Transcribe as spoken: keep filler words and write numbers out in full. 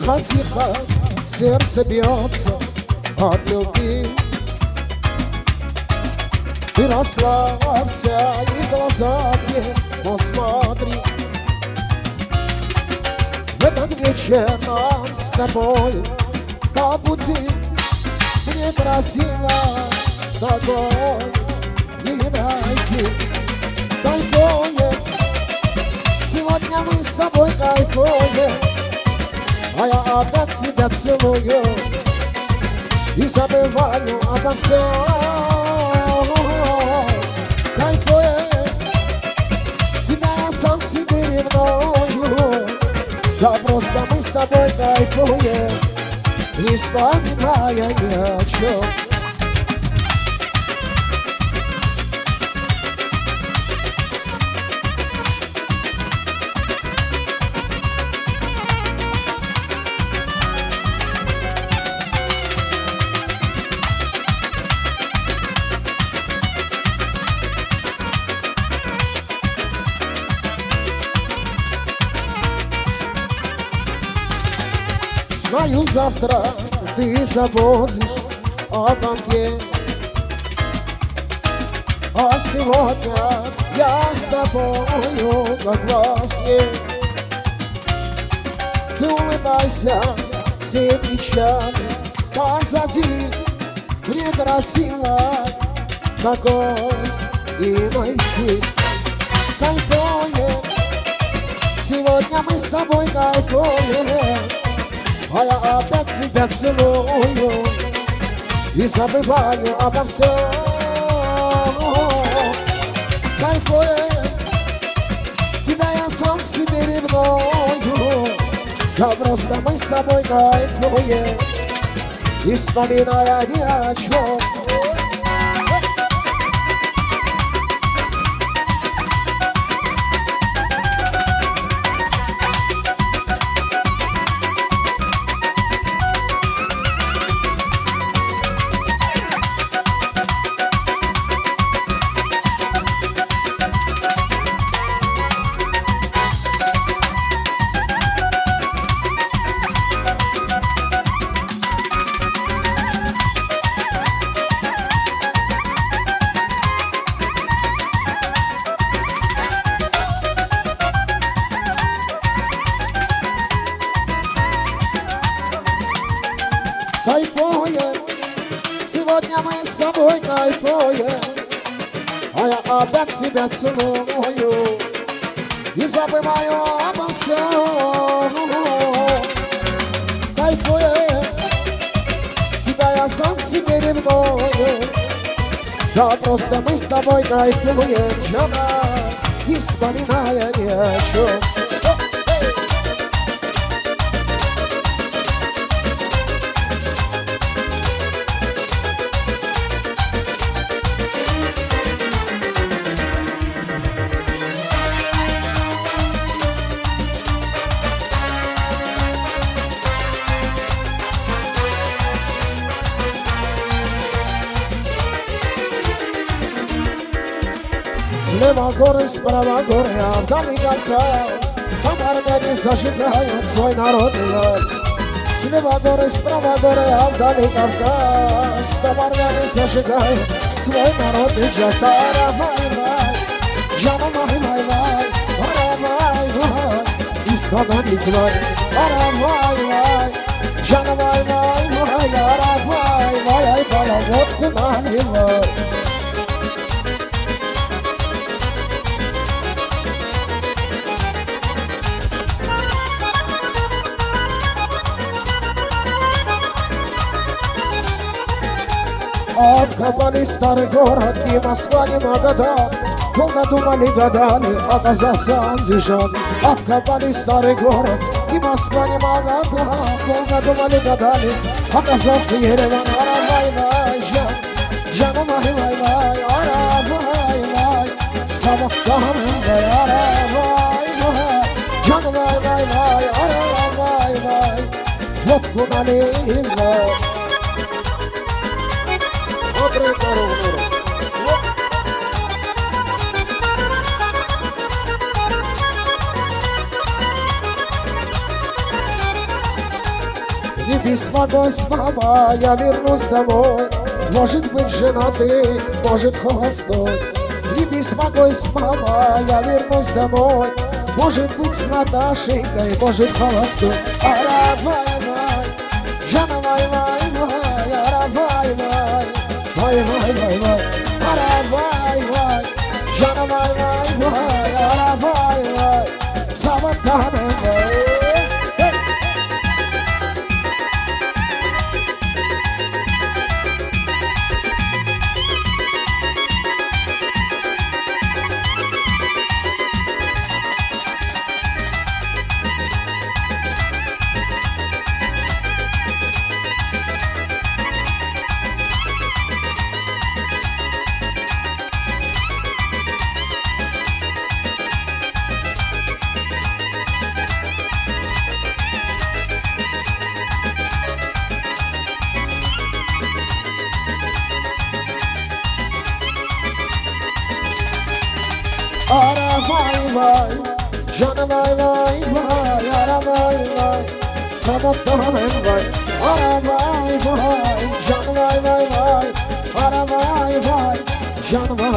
Тихо-тихо сердце бьется от любви. Ты расслабься и глаза мне посмотри. В этот вечер нам с тобой по пути. Мне красиво такой не найти. Кайфуем, сегодня мы с тобой кайфуем, а я опять тебя целую и забываю обо всем. Кайфуем, тебя я сам к себе ревную. Да просто мы с тобой кайфуем, не вспоминая ни о чем. Знаю, завтра ты забудешь обо мне, а сегодня я с тобою как во сне. Ты улыбайся, все печали позади. Мне красиво такой и найти. Кайфуем, сегодня мы с тобой кайфуем, а я опять тебя целую и забываю обо всем. Кайфуем, тебя я сам к себе ревную. Да просто мы с тобой кайфуем, не вспоминая ни о чем. Кайфуем, сегодня мы с тобой кайфуем, а я опять тебя целую и забываю обо всем. Кайфуем, тебя я сам к себе ревную. Да просто мы с тобой кайфуем, жена, не вспоминая ни о чем. Слева горы, справа горы, а вдали Кавказ. Там армяне зажигают свой народный лаз. Слева горы, справа горы, а вдали Кавказ. Там армяне зажигают свой народный джаз. Ара-вай-вай, джана-вай-вай-вай, ара-вай-вай, исхананиц-вай. Ара-вай-вай, джана-вай-вай-вай, ара-вай-вай, ай-бала, водку наливай. Откопали старый город, ни Москва, ни Магадан. Долго думали, гадали, оказался Андижан. Откопали старый город, ни Москва, ни Магадан. Долго думали, гадали, оказался Ереван. Ара-вай-вай, жан, жана-вай-вай-вай, ара-вай-вай, савак-камен-вай, ара-вай-вай, жана-вай-вай-вай, ара-вай-вай, водку наливай. Добрый дорогу. беспокойство, я вернусь домой. Может быть женатый, может холостой. Не беспокойся, мама, я вернусь домой. Может быть с Наташенькой, может холостой. Ара, вай, вай, Жана, вай, вай, вай, ара, вай, вай, вай, вай, вай, вай, ара, вай, вай, Жана, вай, вай, вай, ара, вай, вай, Саватане, вай. Ara vay vay, Jana vay vay vay, ara vay vay, sabahtan vay. Ara vay vay, Jana vay vay vay, ara vay vay, Jana vay.